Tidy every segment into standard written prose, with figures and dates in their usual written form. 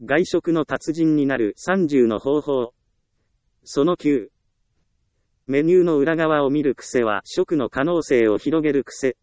外食の達人になる30の方法。その9。メニューの裏側を見る癖は食の可能性を広げる癖。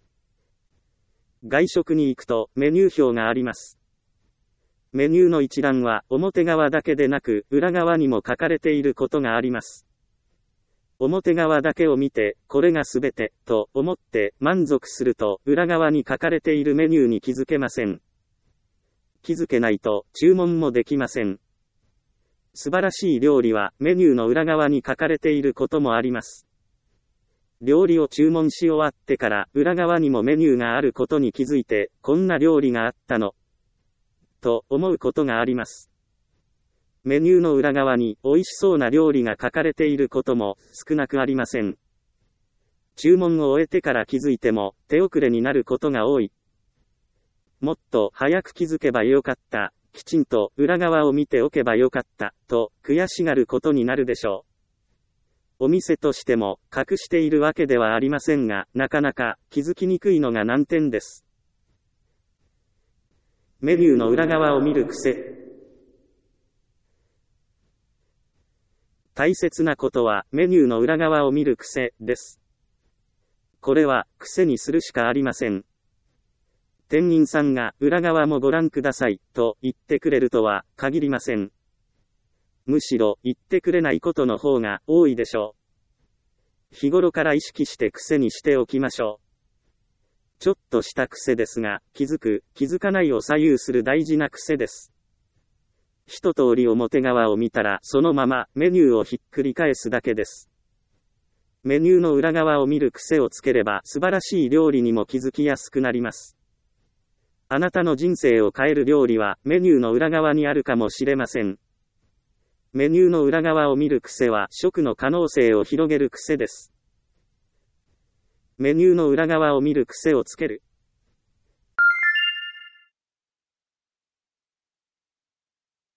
外食に行くとメニュー表があります。メニューの一覧は表側だけでなく裏側にも書かれていることがあります。表側だけを見て、これがすべて、と思って満足すると裏側に書かれているメニューに気づけません。気づけないと注文もできません。素晴らしい料理はメニューの裏側に書かれていることもあります。料理を注文し終わってから裏側にもメニューがあることに気づいて、こんな料理があったの、と思うことがあります。メニューの裏側に美味しそうな料理が書かれていることも少なくありません。注文を終えてから気づいても手遅れになることが多い。もっと早く気づけばよかった、きちんと裏側を見ておけばよかった、と悔しがることになるでしょう。お店としても隠しているわけではありませんが、なかなか気づきにくいのが難点です。メニューの裏側を見る癖。大切なことはメニューの裏側を見る癖です。これは癖にするしかありません。店員さんが裏側もご覧くださいと言ってくれるとは限りません。むしろ言ってくれないことの方が多いでしょう。日頃から意識して癖にしておきましょう。ちょっとした癖ですが、気づく、気づかないを左右する大事な癖です。一通り表側を見たらそのままメニューをひっくり返すだけです。メニューの裏側を見る癖をつければ素晴らしい料理にも気づきやすくなります。あなたの人生を変える料理はメニューの裏側にあるかもしれません。メニューの裏側を見る癖は食の可能性を広げる癖です。メニューの裏側を見る癖をつける。